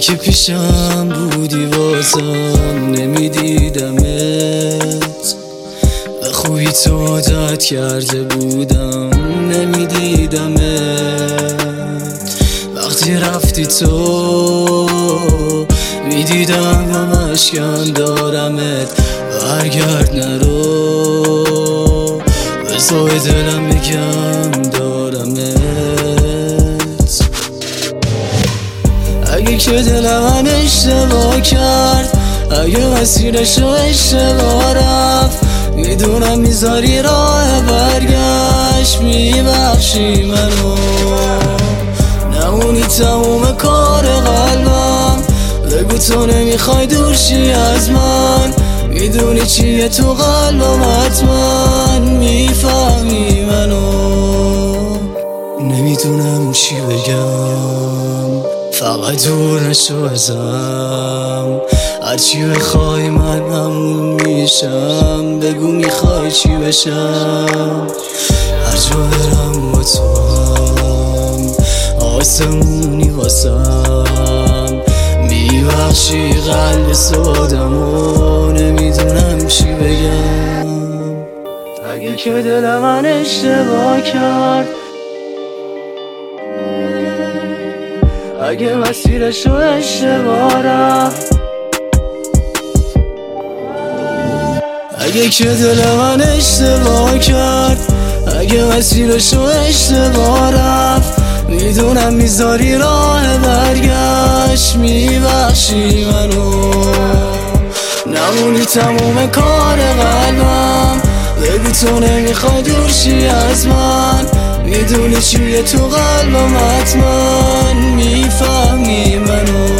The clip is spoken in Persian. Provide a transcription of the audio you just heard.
که پیشم بودی واسم نمیدیدمت، به خوبی تو عادت کرده بودم نمیدیدمت. وقتی رفتی تو میدیدم و مشکم دارمت، برگرد نرو بزای دلم میگم دارمت. اگه که دل من اشتباه کرد، اگه مسیرشو اشتباه رفت، میدونم میذاری راه برگشت، میبخشی منو. نمونی تموم کار قلبم، بگو تو نمیخوای دورشی از من، میدونی چیه تو قلبم حتما میفهمی منو. نمیدونم چی بگم، فقط دور نشو ازم، هرچی بخوای من همون میشم، بگو میخوای چی بشم. هر جا برم با توام، آسمونی واسم، میبخشی قلب سادمو، نمیدونم چی بگم. اگه که دل من اشتباه کرد، اگه مسیرشو اشتباه رفت، اگه که دل من اشتباه کرد، اگه مسیرشو اشتباه رفت، میدونم میذاری راه برگشت، میبخشی منو. نمونی تموم کار قلبم، بگو تو نمیخوای دورشی از من، میدونی چیه تو قلبم حتما میفهمی منو.